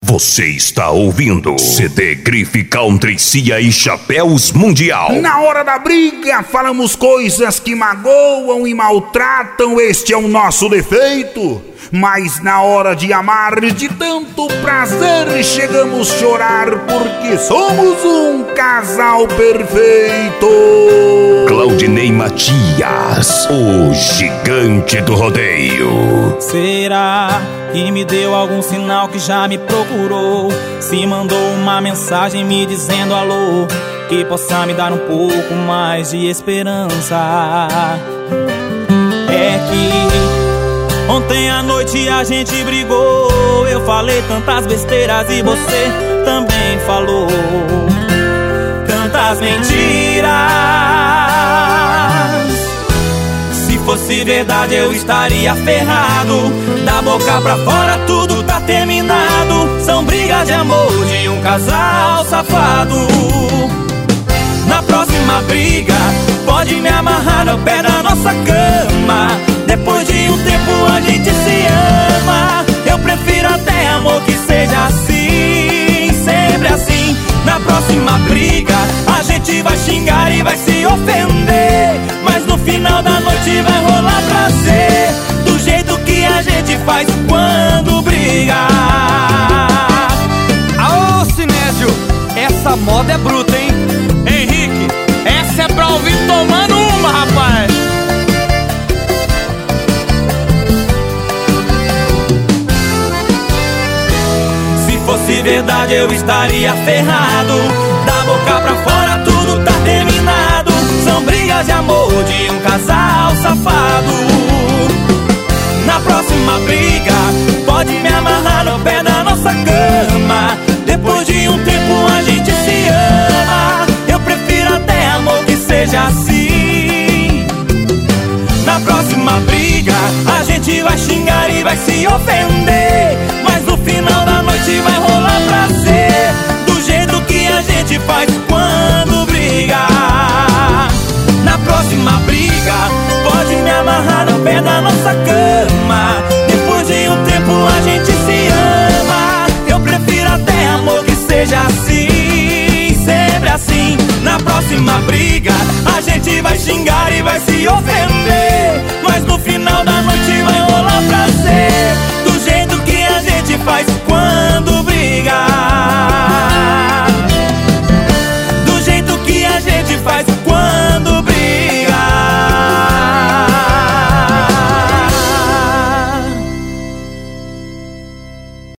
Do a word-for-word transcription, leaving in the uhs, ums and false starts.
Você está ouvindo C D Grife Country Cia e Chapéus Mundial. Na hora da briga, falamos coisas que magoam e maltratam, este é o nosso defeito. Mas na hora de amar, de tanto prazer, chegamos a chorar porque somos um casal perfeito. Claudinei Matias, o gigante do rodeio. Será que me deu algum sinal, que já me procurou? Se mandou uma mensagem me dizendo alô, que possa me dar um pouco mais de esperança. É que ontem à noite a gente brigou, eu falei tantas besteiras e você também falou tantas mentiras. Se fosse verdade eu estaria ferrado, da boca pra fora tudo tá terminado. São brigas de amor de um casal safado. Na próxima briga pode me amarrar no pé da nossa cama. Depois de um tempo a gente se ama. Eu prefiro até, amor, que seja assim, sempre assim. Na próxima briga a gente vai xingar e vai se ofender, mas no final da noite vai rolar prazer, do jeito que a gente faz quando briga. Aô, Sinésio, essa moda é bruta, hein? Henrique, essa é pra ouvir tomando uma, rapaz. Se fosse verdade eu estaria ferrado, da boca pra fora tudo tá terminado. São brigas de amor de um casal safado. Na próxima briga pode me amarrar no pé da nossa cama. Depois de um tempo a gente se ama. Eu prefiro até, amor, que seja assim. Na próxima briga a gente vai xingar e vai se ofender,